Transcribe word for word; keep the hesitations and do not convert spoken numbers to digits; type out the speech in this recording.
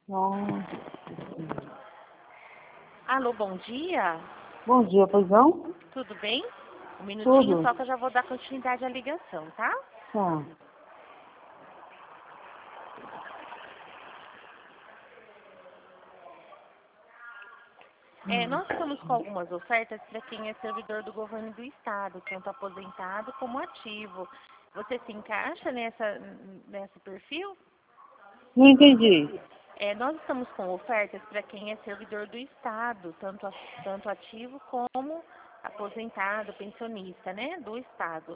Nossa. Alô, bom dia. Bom dia, pois não? Tudo bem? Um minutinho Tudo. só que eu já vou dar continuidade à ligação, tá? Tá. É, nós estamos com algumas ofertas para quem é servidor do governo do estado, tanto aposentado como ativo. Você se encaixa nessa, nesse perfil? Não entendi. É, nós estamos com ofertas para quem é servidor do estado, tanto, a- tanto ativo como aposentado, pensionista, né, do estado.